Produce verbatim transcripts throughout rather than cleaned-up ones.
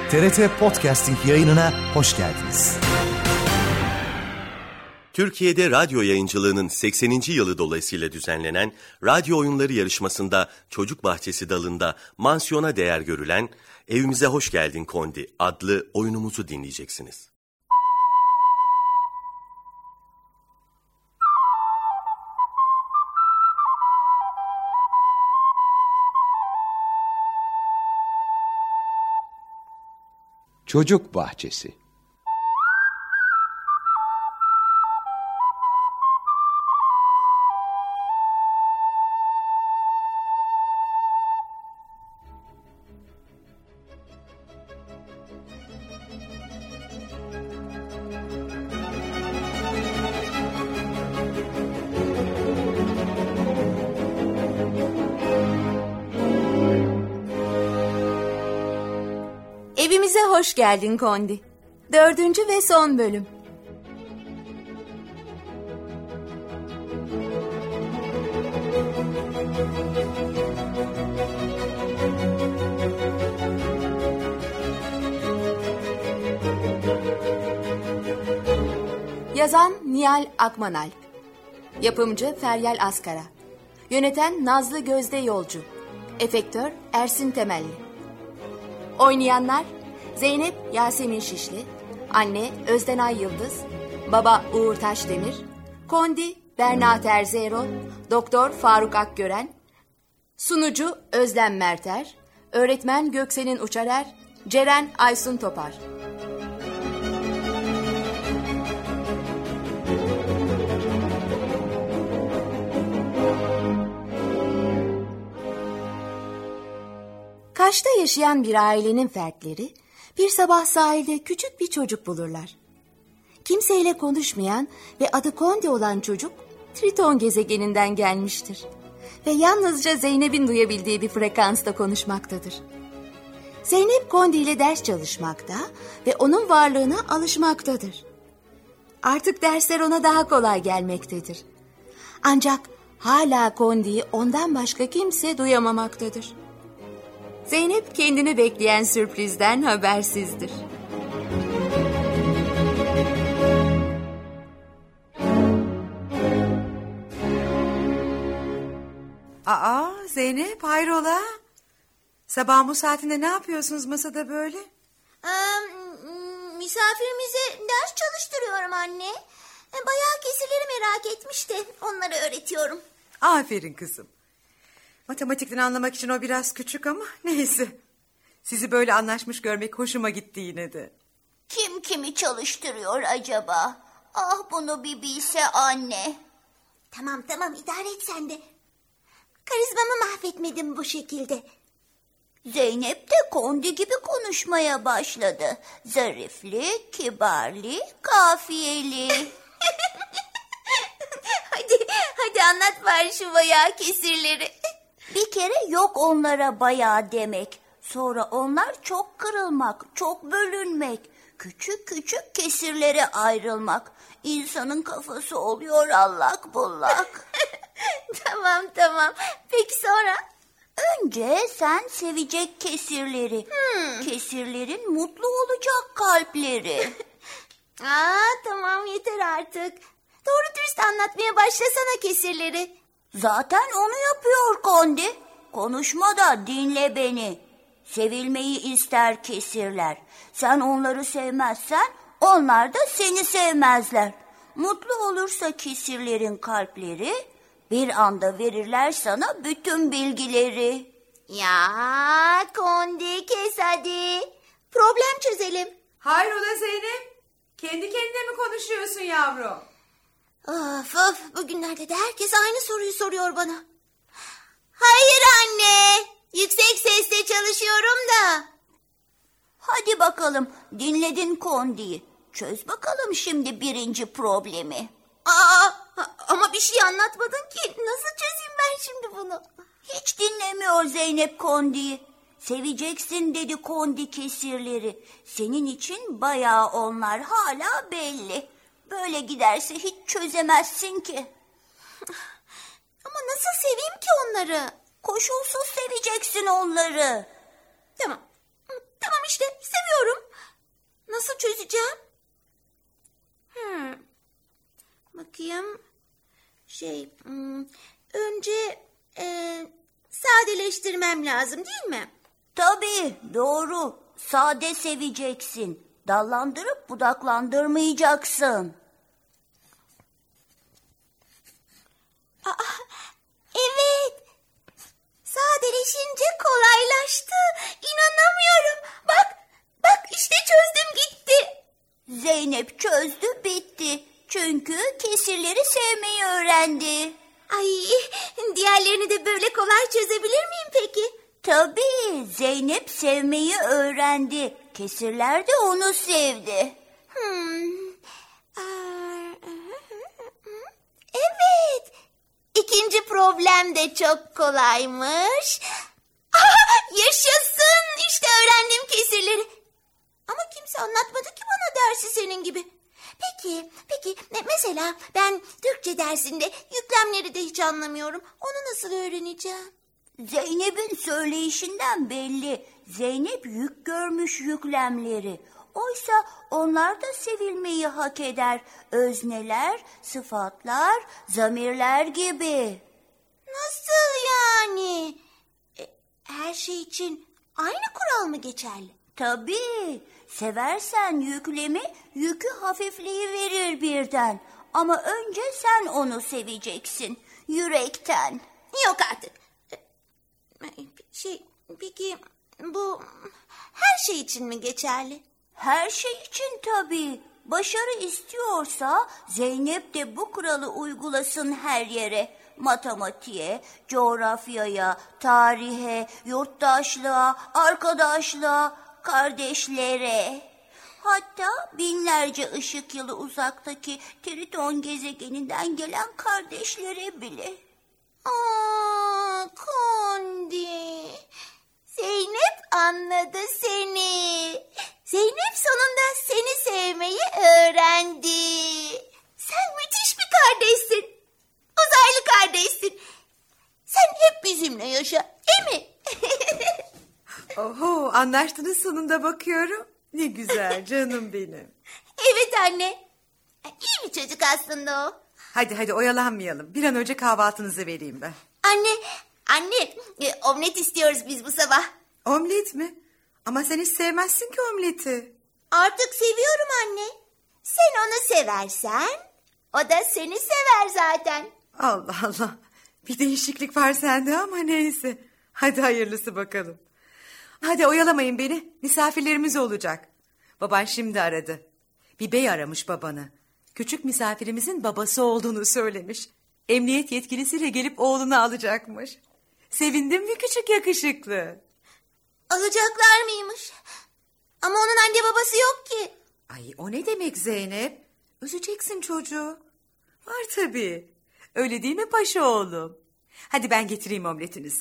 T R T Podcasting yayınına hoş geldiniz. Türkiye'de radyo yayıncılığının sekseninci yılı dolayısıyla düzenlenen radyo oyunları yarışmasında Çocuk Bahçesi dalında mansiyona değer görülen Evimize Hoş Geldin Kondi adlı oyunumuzu dinleyeceksiniz. Çocuk Bahçesi. Evimize hoş geldin Kondi. Dördüncü ve son bölüm. Yazan Nihal Akmanalp. Yapımcı Feryal Askara. Yöneten Nazlı Gözde Yolcu. Efektör Ersin Temelli. Oynayanlar Zeynep Yasemin Şişli, anne Özdenay Yıldız, baba Uğur Taşdemir, Kondi Berna Terzierol, Doktor Faruk Akgören, sunucu Özlem Merter, öğretmen Gökselin Uçarer, Ceren Aysun Topar. Kaş'ta yaşayan bir ailenin fertleri bir sabah sahilde küçük bir çocuk bulurlar. Kimseyle konuşmayan ve adı Kondi olan çocuk Triton gezegeninden gelmiştir ve yalnızca Zeynep'in duyabildiği bir frekansta konuşmaktadır. Zeynep Kondi ile ders çalışmakta ve onun varlığına alışmaktadır. Artık dersler ona daha kolay gelmektedir. Ancak hala Kondi'yi ondan başka kimse duyamamaktadır. Zeynep kendini bekleyen sürprizden habersizdir. Aa Zeynep, hayrola? Sabahın bu saatinde ne yapıyorsunuz masada böyle? Ee, misafirimize ders çalıştırıyorum anne. Bayağı kesirleri merak etmiş de onları öğretiyorum. Aferin kızım. Matematikten anlamak için o biraz küçük ama neyse. Sizi böyle anlaşmış görmek hoşuma gitti yine de. Kim kimi çalıştırıyor acaba? Ah, bunu bir bilse anne. Tamam tamam, idare et sen de. Karizmamı mahvetmedim bu şekilde. Zeynep de Kondi gibi konuşmaya başladı. Zarifli, kibarlı, kafiyeli. hadi hadi anlat bari şu bayağı kesirleri. Bir kere yok onlara bayağı demek. Sonra onlar çok kırılmak, çok bölünmek. Küçük küçük kesirlere ayrılmak. İnsanın kafası oluyor allak bullak. Tamam tamam. Peki sonra? Önce sen sevecek kesirleri. Hmm. Kesirlerin mutlu olacak kalpleri. Aa, tamam yeter artık. Doğru dürüst anlatmaya başlasana kesirleri. Zaten onu yapıyor Kondi. Konuşma da dinle beni. Sevilmeyi ister kesirler. Sen onları sevmezsen onlar da seni sevmezler. Mutlu olursa kesirlerin kalpleri, bir anda verirler sana bütün bilgileri. Ya Kondi, kes hadi. Problem çözelim. Hayrola Zeynep? Kendi kendine mi konuşuyorsun yavrum? Of of, bugünlerde de herkes aynı soruyu soruyor bana. Hayır anne, yüksek sesle çalışıyorum da. Hadi bakalım, dinledin Kondi'yi. Çöz bakalım şimdi birinci problemi. Aa, ama bir şey anlatmadın ki. Nasıl çözeyim ben şimdi bunu? Hiç dinlemiyor Zeynep Kondi'yi. Seveceksin dedi Kondi kesirleri. Senin için bayağı onlar hala belli. Böyle giderse hiç çözemezsin ki. Ama nasıl seveyim ki onları? Koşulsuz seveceksin onları. Tamam. Tamam işte, seviyorum Nasıl çözeceğim? Hmm. Bakayım. Şey, hmm, önce e, sadeleştirmem lazım değil mi? Tabii, doğru. Sade seveceksin. Dallandırıp budaklandırmayacaksın. Aa, evet. Sadeleşince kolaylaştı. İnanamıyorum. Bak, bak işte çözdüm gitti. Zeynep çözdü, bitti. Çünkü kesirleri sevmeyi öğrendi. Ay, diğerlerini de böyle kolay çözebilir miyim peki? Tabii, Zeynep sevmeyi öğrendi. Kesirler de onu sevdi. Hmm. Evet. İkinci problem de çok kolaymış. Aha, yaşasın. İşte öğrendim kesirleri. Ama kimse anlatmadı ki bana dersi senin gibi. Peki, peki mesela ben Türkçe dersinde yüklemleri de hiç anlamıyorum. Onu nasıl öğreneceğim? Zeynep'in söyleyişinden belli. Zeynep yük görmüş yüklemleri. Oysa onlar da sevilmeyi hak eder. Özneler, sıfatlar, zamirler gibi. Nasıl yani? E, her şey için aynı kural mı geçerli? Tabii. Seversen yüklemi, yükü hafifleyiverir birden. Ama önce sen onu seveceksin. Yürekten. Yok artık. Şey, peki bu her şey için mi geçerli? Her şey için tabii. Başarı istiyorsa Zeynep de bu kuralı uygulasın her yere. Matematiğe, coğrafyaya, tarihe, yurttaşlığa, arkadaşlığa, kardeşlere. Hatta binlerce ışık yılı uzaktaki Triton gezegeninden gelen kardeşlere bile. Aa, Kondi. Zeynep anladı seni. Zeynep sonunda seni sevmeyi öğrendi. Sen müthiş bir kardeşsin. Uzaylı kardeşsin. Sen hep bizimle yaşa, değil mi? Oho, anlaştınız sonunda bakıyorum. Ne güzel canım benim. Evet anne. İyi bir çocuk aslında o. Hadi hadi oyalanmayalım. Bir an önce kahvaltınızı vereyim ben. Anne, anne e, omlet istiyoruz biz bu sabah. Omlet mi? Ama sen hiç sevmezsin ki omleti. Artık seviyorum anne. Sen onu seversen o da seni sever zaten. Allah Allah. Bir değişiklik var sende ama neyse. Hadi hayırlısı bakalım. Hadi oyalamayın beni. Misafirlerimiz olacak. Baban şimdi aradı. Bir bey aramış babanı. Küçük misafirimizin babası olduğunu söylemiş. Emniyet yetkilisiyle gelip oğlunu alacakmış. Sevindin mi küçük yakışıklı? Alacaklar mıymış? Ama onun anne babası yok ki. Ay o ne demek Zeynep? Üzeceksin çocuğu. Var tabii. Öyle değil mi paşa oğlum? Hadi ben getireyim omletinizi.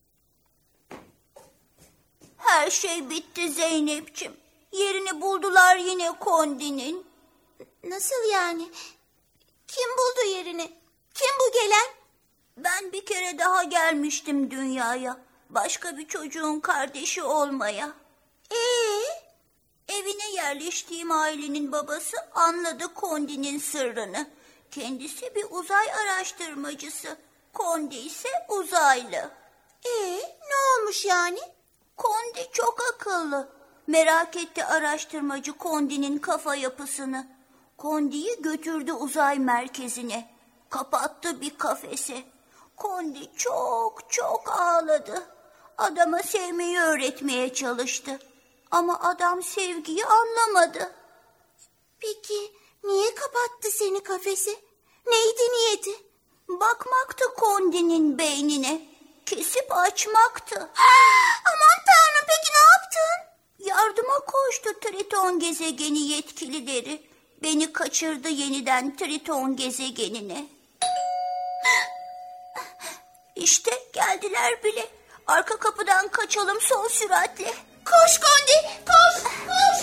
Her şey bitti Zeynep'ciğim. Yerini buldular yine Kondi'nin. Nasıl yani? Kim buldu yerini? Kim bu gelen? Ben bir kere daha gelmiştim dünyaya. Başka bir çocuğun kardeşi olmaya. Ee? Evine yerleştiğim ailenin babası anladı Kondi'nin sırrını. Kendisi bir uzay araştırmacısı. Kondi ise uzaylı. Ee, ne olmuş yani? Kondi çok akıllı. Merak etti araştırmacı Kondi'nin kafa yapısını. Kondi'yi götürdü uzay merkezine. Kapattı bir kafese. Kondi çok çok ağladı. Adama sevmeyi öğretmeye çalıştı. Ama adam sevgiyi anlamadı. Peki niye kapattı seni kafese? Neydi niyeti? Bakmaktı Kondi'nin beynine. Kesip açmaktı. Aman tanrım, peki ne yaptın? Yardıma koştu Triton gezegeni yetkilileri. Beni kaçırdı yeniden Triton gezegenine. İşte geldiler bile. Arka kapıdan kaçalım son süratle. Koş Kondi, koş, koş.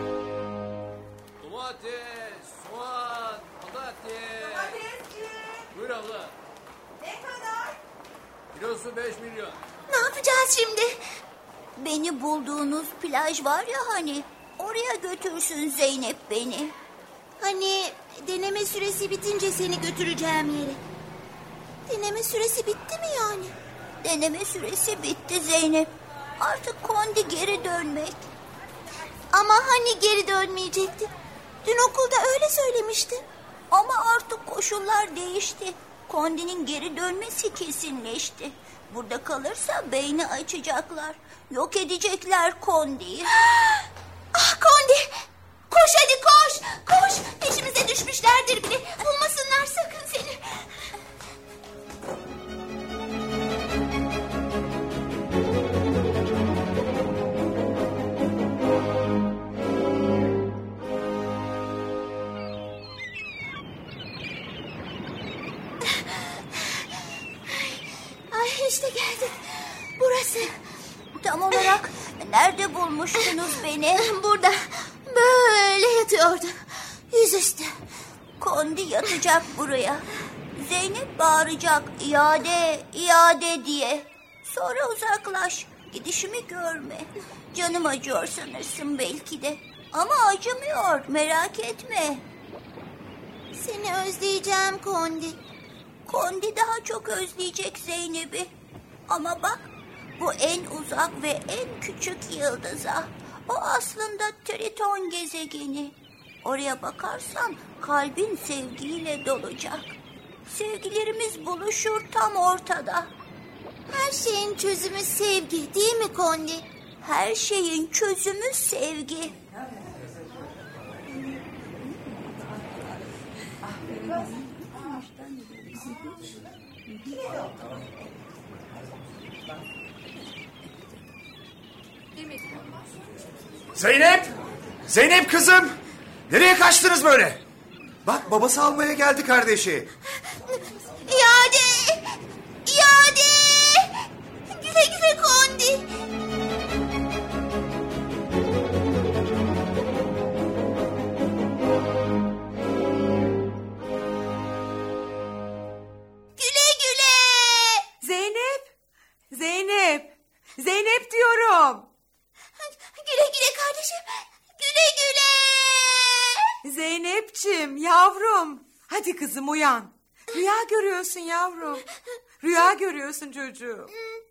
Domates, soğan, patates. Buyur abla. Ne kadar? Kilosu beş milyon. Ne yapacağız şimdi? Beni bulduğunuz plaj var ya hani, oraya götürsün Zeynep beni. Hani deneme süresi bitince seni götüreceğim yere. Deneme süresi bitti mi yani? Deneme süresi bitti Zeynep. Artık Kondi geri dönmek. Ama hani geri dönmeyecekti? Dün okulda öyle söylemişti. Ama artık koşullar değişti. Kondi'nin geri dönmesi kesinleşti. Burada kalırsa beyni açacaklar. Yok edecekler Kondi'yi. Ah Kondi! Koş hadi koş! Koş! Peşimize düşmüşlerdir bile. Bulmasınlar sakın seni. Ay işte geldik. Burası. Tam olarak nerede bulmuştunuz beni? Burada. Böyle yatıyordum. Yüzüstü. Kondi yatacak buraya. Zeynep bağıracak iade, iade diye. Sonra uzaklaş. Gidişimi görme. Canım acıyor sanırsın belki de. Ama acımıyor, merak etme. Seni özleyeceğim Kondi. Kondi daha çok özleyecek Zeynep'i. Ama bak, bu en uzak ve en küçük yıldıza. O aslında Triton gezegeni. Oraya bakarsan kalbin sevgiyle dolacak. Sevgilerimiz buluşur tam ortada. Her şeyin çözümü sevgi değil mi Kondi? Her şeyin çözümü sevgi. Zeynep! Zeynep kızım! Nereye kaçtınız böyle? Bak babası almaya geldi kardeşi. İade! İade! Güle güle Kondi. Güle güle! Zeynep! Zeynep! Zeynep diyorum. Güle güle kardeşim. Güle güle! Zeynepciğim, yavrum. Hadi kızım uyan. Rüya görüyorsun yavrum. Rüya görüyorsun çocuğum.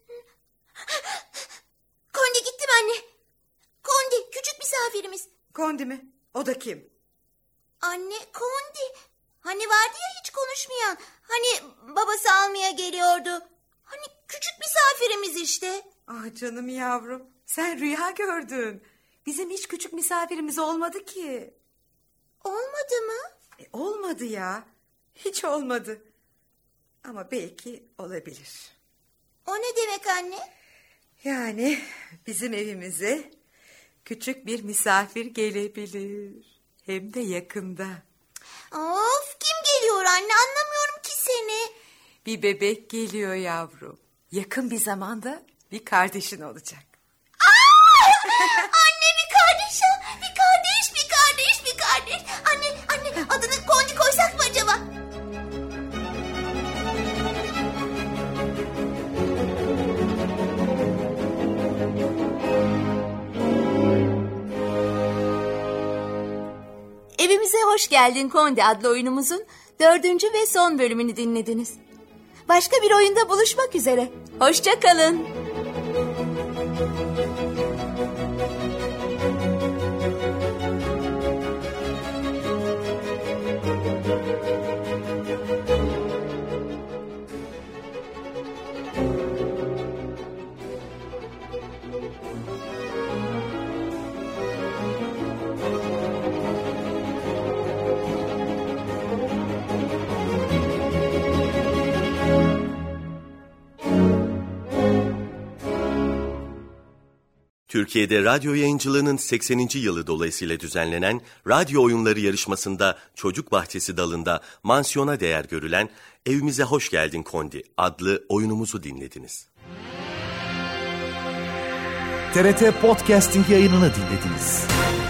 Kondi gitti mi anne? Kondi küçük misafirimiz. Kondi mi? O da kim? Anne Kondi. Hani vardı ya hiç konuşmayan. Hani babası almaya geliyordu. Hani küçük misafirimiz işte. Ah canım yavrum. Sen rüya gördün. Bizim hiç küçük misafirimiz olmadı ki. Olmadı mı? E, olmadı ya. Hiç olmadı. Ama belki olabilir. O ne demek anne? Yani bizim evimize küçük bir misafir gelebilir. Hem de yakında. Of, kim geliyor anne, anlamıyorum ki seni. Bir bebek geliyor yavrum. Yakın bir zamanda bir kardeşin olacak. Anne, bir kardeş, bir kardeş, bir kardeş, bir kardeş. Anne, anne, adını Kondi koysak mı acaba? Evimize Hoş Geldin Kondi adlı oyunumuzun dördüncü ve son bölümünü dinlediniz. Başka bir oyunda buluşmak üzere. Hoşça kalın. Türkiye'de radyo yayıncılığının sekseninci yılı dolayısıyla düzenlenen radyo oyunları yarışmasında Çocuk Bahçesi dalında mansiyona değer görülen Evimize Hoş Geldin Kondi adlı oyunumuzu dinlediniz. T R T Podcasting yayınını dinlediniz.